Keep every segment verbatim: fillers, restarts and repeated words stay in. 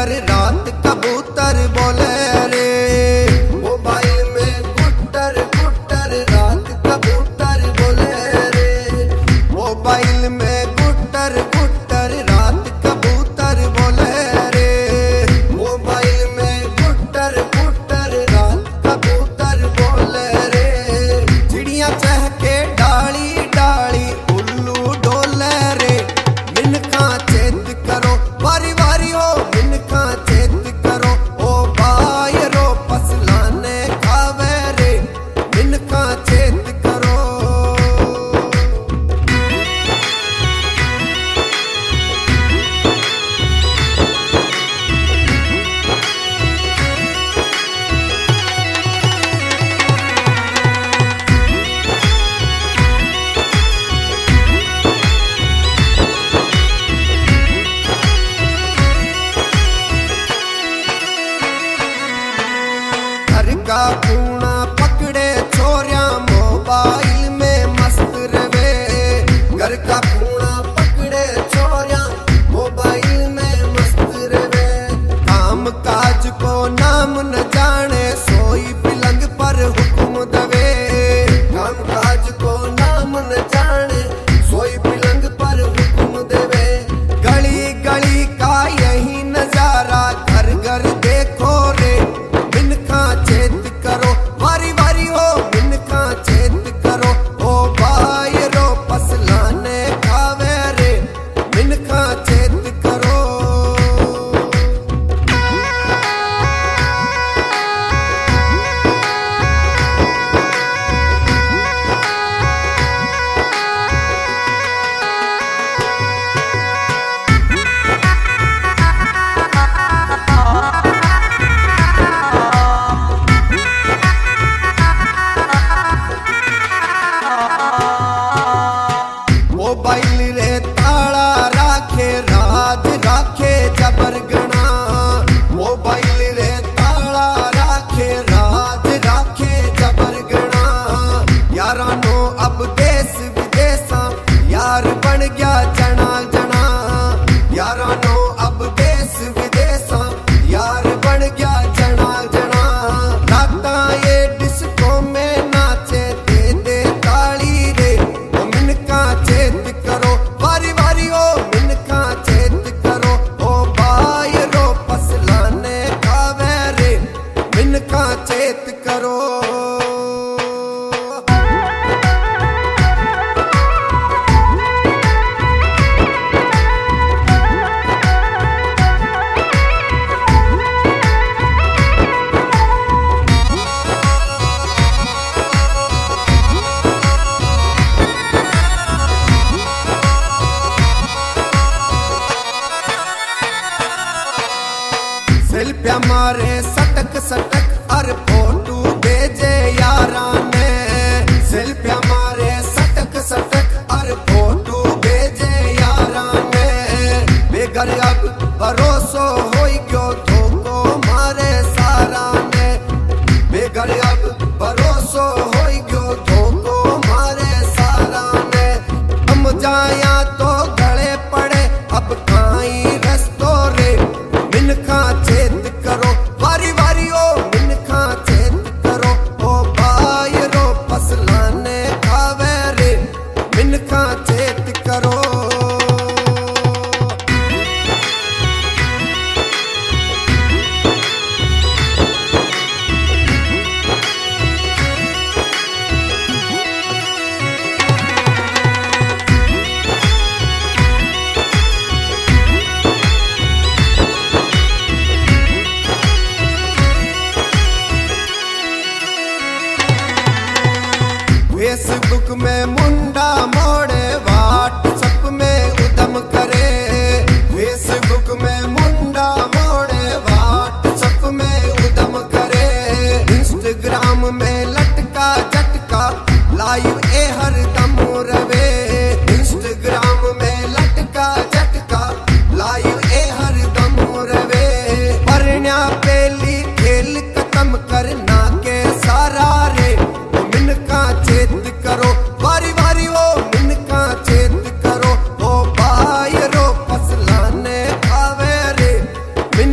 गुट्टर रात कबूतर बोले रे। मोबाइल में गुट्टर गुट्टर रात कबूतर बोले रे। मोबाइल में गुट्टर गुट्टर रात कबूतर बोले रे। मोबाइल में गुट्टर गुट्टर रात कबूतर बोले रे। चिड़िया चहके डाली डाली उल्लू डोले रे। मिनखा चेत करो वारी वारी हो, मिनखा चेत करो ओ बायरो फसलाने खावे रे। मिनखा चेत करो। घर का कूना पकड़े छोरिया मोबाइल में मस्त रवे। घर का कूना पकड़े छोरिया मोबाइल में मस्त रवे। काम काज को नाम न जाने सोई बिलंग पर हुक्म दवे। काम काज को नाम न जाने सोई बिलंग पर हुक्म देवे। गली गली का यही नजारा घर घर देखो रे। मिनखा चेत करो वारी वारी हो, मिनखा चेत करो ओ बायरो फसलाने खावे रे। मिनखा चेत करो। मोबाइल रे ताला राखे राज राखे जबर गणा। मोबाइल रे ताला राखे राज राखे जबर गणा। यारानो अब देश विदेशा यार बन गया जना जना। यारानो अब देश विदेशा यार बन गया जना जना। राता ये डिस्को में नाचे दे दे ताली रे। ओ मिनखा चेत करो वारी वारी हो, मिनखा चेत करो ओ बायरो फसलाने खावे रे। मिनखा चेत करो। सेल्फिया मारे सटक सटक और फोटो भेजे यारा ने। सेल्फिया मारे सटक सटक और फोटो भेजे यारा ने। बेगर अब भरोसो होई गयो धोखो मारे सारा ने। बेगर अब भरोसो होई गयो धोखो मारे सारा ने। हम जाया तो गले पड़े अब काई रस्तो रे। मिनखा चेत करो वारी वारी हो, मिनखा चेत करो ओ बायरो फसलाने खावे रे। मिनखा चेत करो।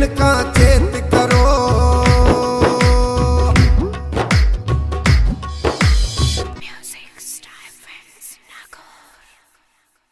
तिलका